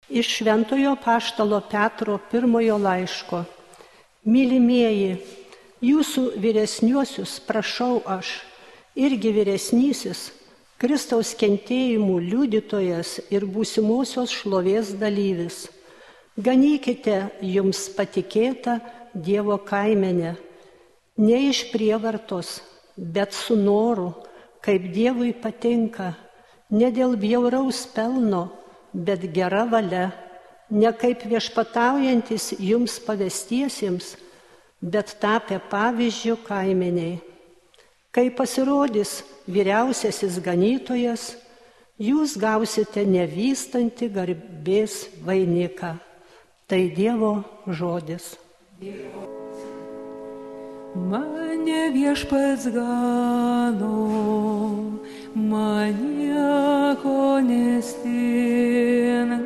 Iš Šventojo Apaštalo Petro pirmojo laiško. Mylimieji, jūsų vyresniuosius prašau aš, irgi vyresnysis, Kristaus kentėjimų liudytojas ir būsimosios šlovės dalyvis. Ganykite jums patikėtą Dievo kaimenę, ne iš prievartos, bet su noru, kaip Dievui patinka, ne dėl bjauraus pelno, bet gera valia, ne kaip viešpataujantis jums pavestiesiems, bet tapę pavyzdžių kaimeniai. Kai pasirodys vyriausiasis ganytojas, jūs gausite nevystantį garbės vainiką. Tai Dievo žodis. Mane viešpats gano, man nieko nestinga.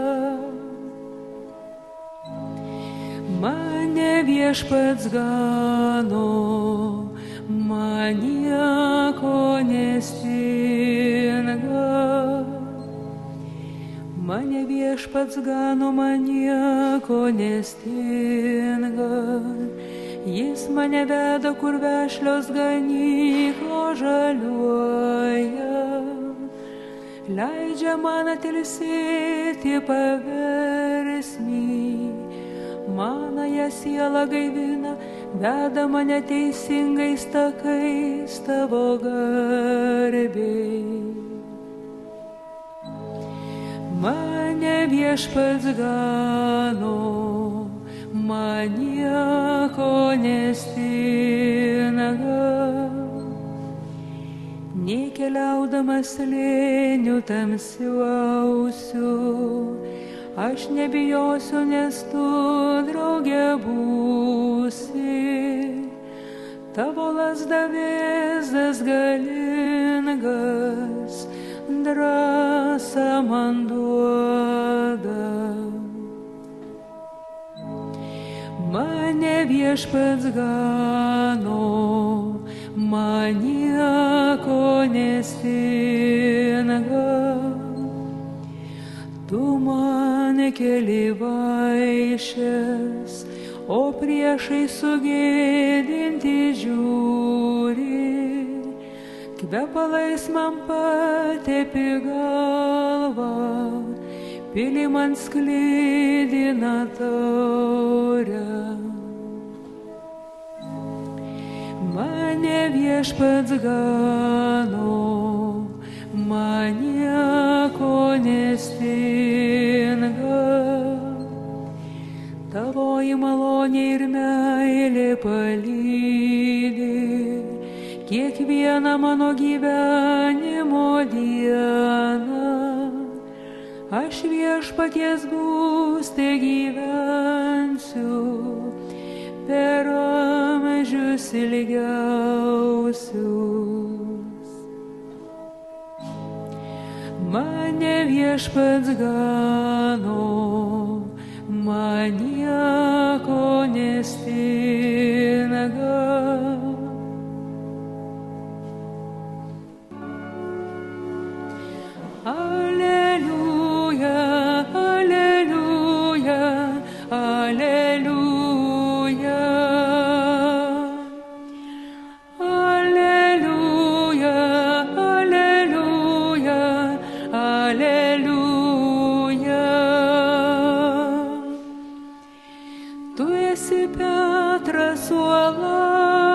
Mane viešpats gano, man nieko nestinga. Mane viešpats gano, man nieko nestinga. Jis mane veda, kur vešlios ganyklos žaliuoja. Leidžia man atilsėti paversmį. Manąją sielą gaivina, veda mane teisingais takais tavo garbei. Mane viešpats gano, man nieko nestinga. Nei keliaudamas slėniu tamsiausiu, aš nebijosiu, nes tu drauge būsi. Tavo lazda vėzdas galingas, drąsą man duoda. Mane viešpats gano, man nieko nestinga. Tu man keli vaišes, o priešai sugėdinti žiūri. Kvepalais man patepi galvą, pili man sklidina taurę. Mane viešpats gano, man nieko nestinga. Tavoji malonė ir meilė palydi kiekvieną mano gyvenimo dieną. Aš viešpaties būste gyvensiu, per amžius ilgiausius. Mane viešpats gano, man nieko nestinga. Alleluja, alleluja, alleluja. Alleluja, alleluja, alleluja. Tu esi Petras uola,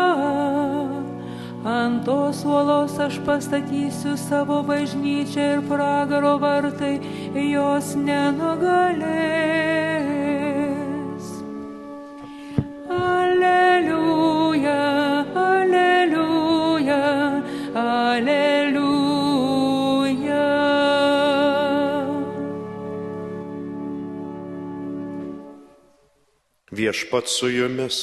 ant tos uolos aš pastatysiu savo bažnyčią ir pragaro vartai jos nenugalės. Alleluja, alleluja, alleluja. Viešpats su jumis.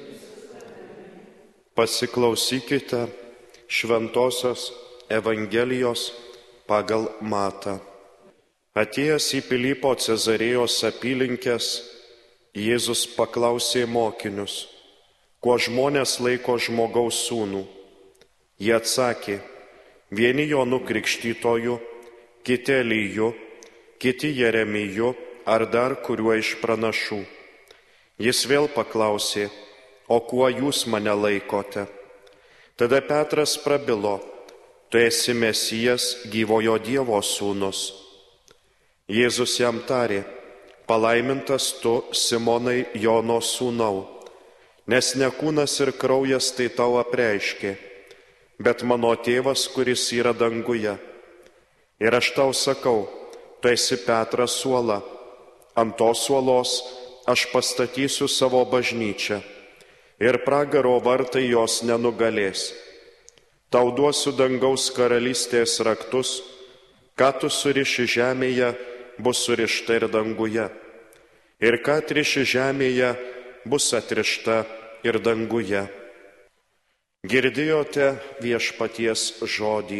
Pasiklausykite Šventosios Evangelijos pagal Matą. Atėjęs į Pilypo Cezarėjos apylinkes, Jėzus paklausė mokinius, kuo žmonės laiko žmogaus sūnų. Jie atsakė, vieni Jonu Krikštytoju, kiti Eliju, kiti Jeremiju ar dar kuriuo iš pranašų. Jis vėl paklausė, o kuo jūs mane laikote? Tada Petras prabilo, tu esi Mesijas, gyvojo Dievo sūnus. Jėzus jam tarė, palaimintas tu, Simonai, Jono sūnau, nes ne kūnas ir kraujas tai tau apreiškė, bet mano tėvas, kuris yra danguje. Ir aš tau sakau, tu esi Petras uola, ant tos uolos aš pastatysiu savo bažnyčią, ir pragaro vartai jos nenugalės. Tau duosiu dangaus karalystės raktus, ką tu suriši žemėje, bus surišta ir danguje. Ir ką atriši žemėje, bus atrišta ir danguje. Girdėjote viešpaties žodį.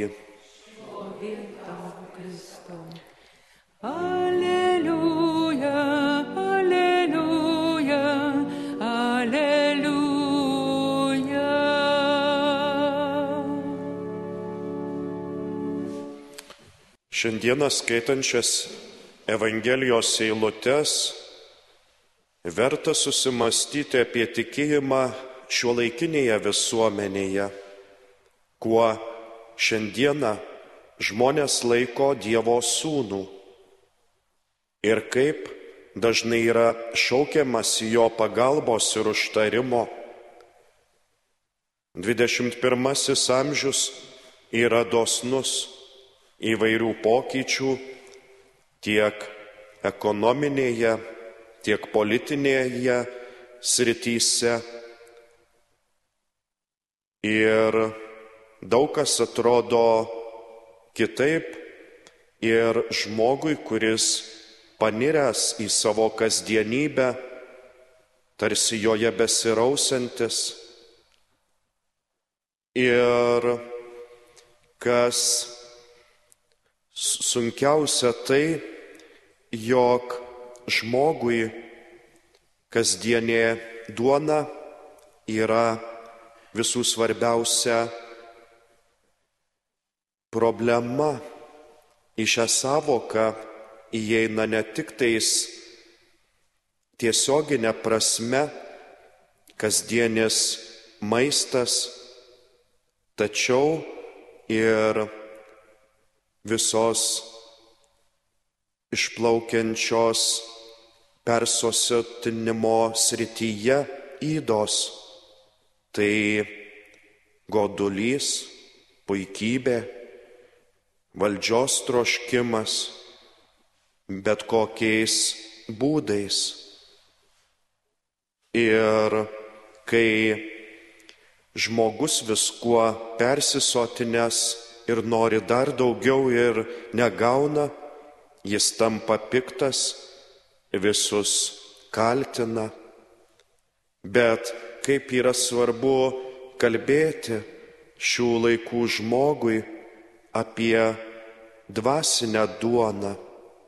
Aleliuja, aleliuja, aleliuja. Šiandieną skaitančias Evangelijos eilutes verta susimastyti apie tikėjimą šiuolaikinėje visuomenėje, kuo šiandieną žmonės laiko Dievo sūnų ir kaip dažnai yra šaukiamas jo pagalbos ir užtarimo. 21 amžius yra dosnus įvairių pokyčių tiek ekonominėje, tiek politinėje srityse. Ir daug kas atrodo kitaip ir žmogui, kuris paniręs į savo kasdienybę, tarsi joje besirausiantis. Ir kas sunkiausia tai, jog žmogui kasdienė duona yra visų svarbiausia problema. Į šią savoką įeina ne tik tais tiesioginė prasme kasdienis maistas, tačiau ir visos išplaukiančios persotinimo srityje ydos. Tai godulys, puikybė, valdžios troškimas, bet kokiais būdais. Ir kai žmogus viskuo persisotinęs ir nori dar daugiau ir negauna, jis tampa piktas, visus kaltina. Bet kaip yra svarbu kalbėti šių laikų žmogui apie dvasinę duoną.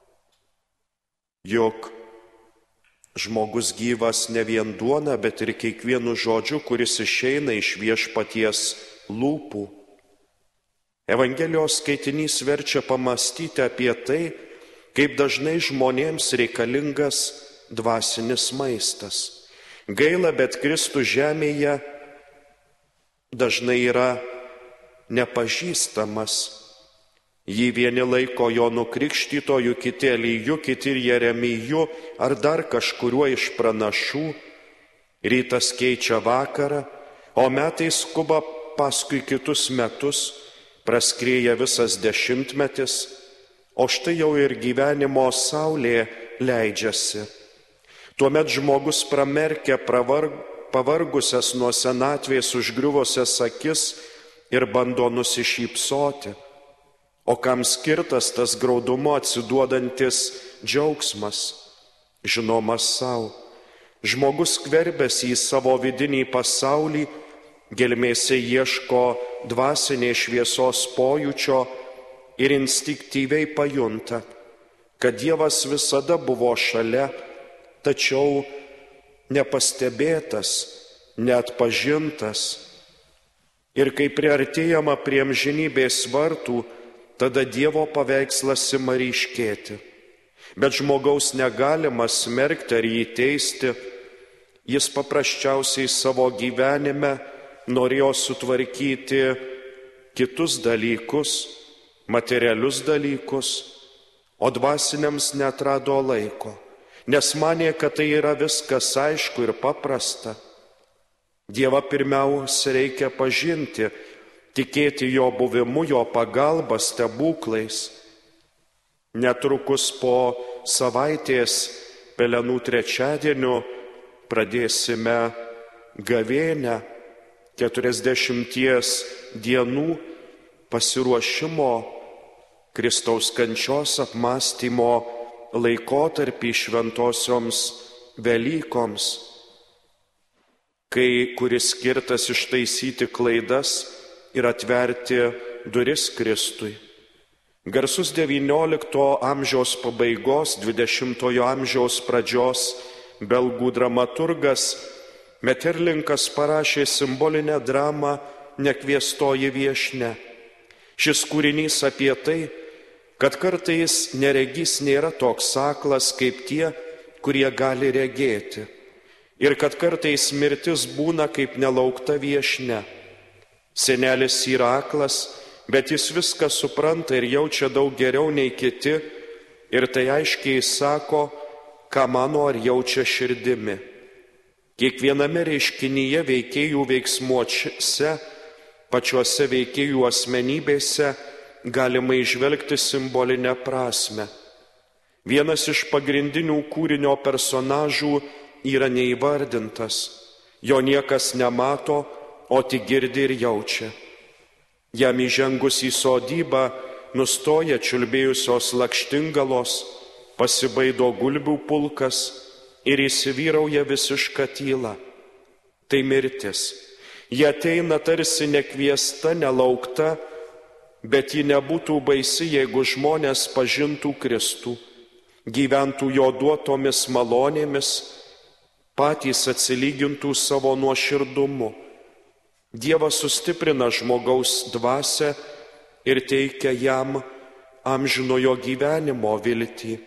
Juk žmogus gyvas ne vien duona, bet ir kiekvienu žodžiu, kuris išeina iš viešpaties lūpų. Evangelijos skaitinys verčia pamastyti apie tai, kaip dažnai žmonėms reikalingas dvasinis maistas. Gaila, bet Kristus žemėje dažnai yra nepažįstamas. Jį vieni laiko Jonu Krikštytoju, kiti Eliju, kiti Jeremiju ar dar kažkuriuo iš pranašų. Rytas keičia vakarą, o metai skuba paskui kitus metus, praskrieja visas dešimtmetis, o štai jau ir gyvenimo saulė leidžiasi. Tuomet žmogus pramerkia pavargusias nuo senatvės užgriuvusias akis ir bando nusišypsoti. O kam skirtas tas graudumo atsiduodantis džiaugsmas? Žinomas savo. Žmogus skverbėsi į savo vidinį pasaulį, gelmėse ieško dvasinės šviesos pojūčio ir instinktyviai pajunta, kad Dievas visada buvo šalia, tačiau nepastebėtas, neatpažintas. Ir kai priartėjama prie amžinybės vartų, tada Dievo paveikslas ima ryškėti. bet žmogaus negalima smerkti ar jį teisti. Jis paprasčiausiai savo gyvenime norėjo sutvarkyti kitus dalykus, materialius dalykus, o dvasiniams neatrado laiko, nes manė, kad tai yra viskas aišku ir paprasta. Dievą pirmiausia reikia pažinti, tikėti jo buvimu, jo pagalba, stebuklais. Netrukus po savaitės Pelenų trečiadienio pradėsime gavėnią, 40 dienų pasiruošimo Kristaus kančios apmąstymo laikotarpį šventosioms Velykoms, kuris skirtas ištaisyti klaidas ir atverti duris Kristui. Garsus XIX amžiaus pabaigos, XX amžiaus pradžios belgų dramaturgas Meterlinkas parašė simbolinę dramą Nekviestoji viešnia. Šis kūrinys apie tai, kad kartais neregys nėra toks aklas kaip tie, kurie gali regėti, ir kad kartais mirtis būna kaip nelaukta viešnia. Senelis yra aklas, bet jis viską supranta ir jaučia daug geriau nei kiti, ir tai aiškiai sako, ką mano ar jaučia širdimi. Kiekviename reiškinyje veikėjų veiksmuose, pačiuose veikėjų asmenybėse galima įžvelgti simbolinę prasme. Vienas iš pagrindinių kūrinio personažų yra neįvardintas, jo niekas nemato, o tik girdi ir jaučia. Jam įžengus į sodybą nustoja čiulbėjusios lakštingalos, pasibaido gulbių pulkas ir įsivyrauja visiška tyla. Tai mirtis. Ji ateina tarsi nekviesta, nelaukta, bet ji nebūtų baisi, jeigu žmonės pažintų Kristų, gyventų jo duotomis malonėmis, patys atsilygintų savo nuoširdumu. Dievas sustiprina žmogaus dvasią ir teikia jam amžinojo gyvenimo viltį.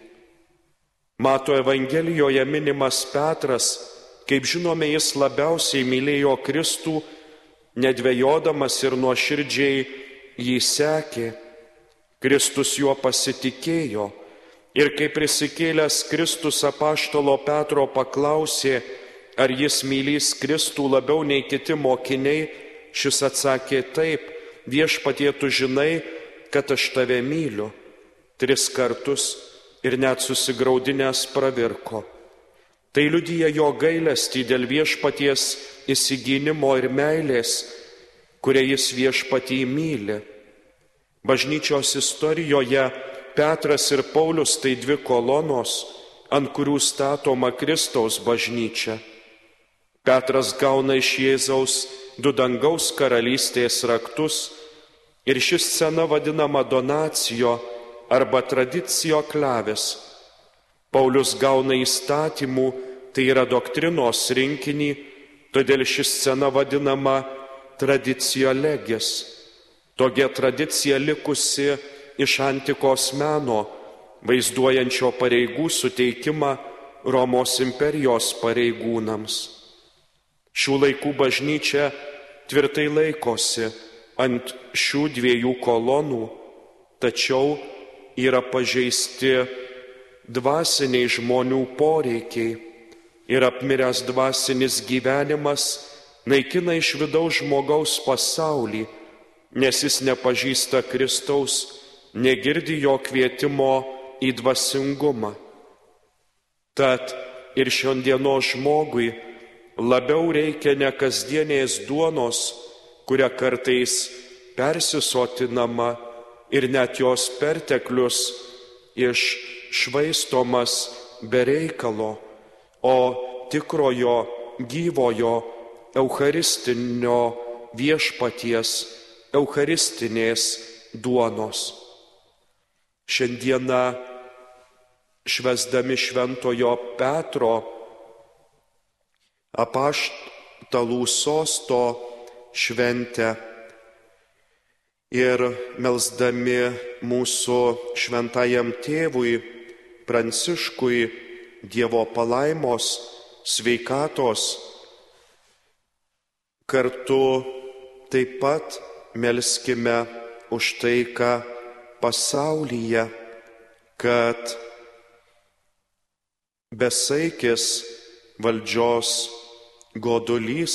Mato Evangelijoje minimas Petras, kaip žinome, jis labiausiai mylėjo Kristų, nedvejodamas ir nuoširdžiai jį sekė. Kristus juo pasitikėjo ir kai prisikėlęs Kristus apaštalo Petro paklausė, ar jis mylys Kristų labiau nei kiti mokiniai, šis atsakė taip, viešpatie tu žinai, kad aš tave myliu. 3 kartus ir net susigraudinęs pravirko. Tai liudija jo gailestį dėl viešpaties įsigynimo ir meilės, kuria jis viešpatį myli. Bažnyčios istorijoje Petras ir Paulius tai 2 kolonos, ant kurių statoma Kristaus bažnyčia. Petras gauna iš Jėzaus 2 dangaus karalystės raktus ir ši scena vadinama donacijo arba tradicijo klaves. Paulius gauna įstatymų, tai yra doktrinos rinkinį, todėl ši scena vadinama tradicijo legis. Tokia tradicija likusi iš antikos meno, vaizduojančio pareigų suteikimą Romos imperijos pareigūnams. Šių laikų bažnyčia tvirtai laikosi ant šių 2 kolonų, tačiau yra pažeisti dvasiniai žmonių poreikiai ir apmiręs dvasinis gyvenimas naikina iš vidaus žmogaus pasaulį, nes jis nepažįsta Kristaus, negirdi jo kvietimo į dvasingumą. Tad ir šiandienos žmogui labiau reikia ne kasdienės duonos, kuria kartais persisotinama ir net jos perteklius iššvaistomas be reikalo, o tikrojo, gyvojo, eucharistinio viešpaties, eucharistinės duonos. Šiandieną švęsdami šventojo Petro apaštalų sosto šventę ir melsdami mūsų šventajam tėvui Pranciškui Dievo palaimos, sveikatos. Kartu taip pat melskime už taiką pasaulyje, kad besaikis valdžios godulys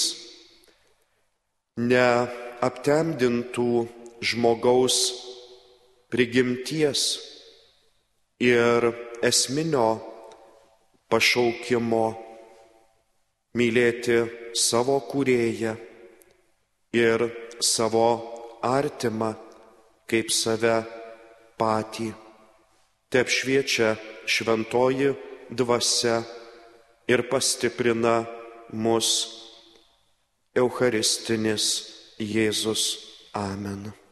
neaptemdintų žmogaus prigimties ir esminio pašaukimo mylėti savo kūrėją ir savo artimą kaip save patį. Te apšviečia šventoji dvasia ir pastiprina mus Eucharistinis Jėzus. Amen.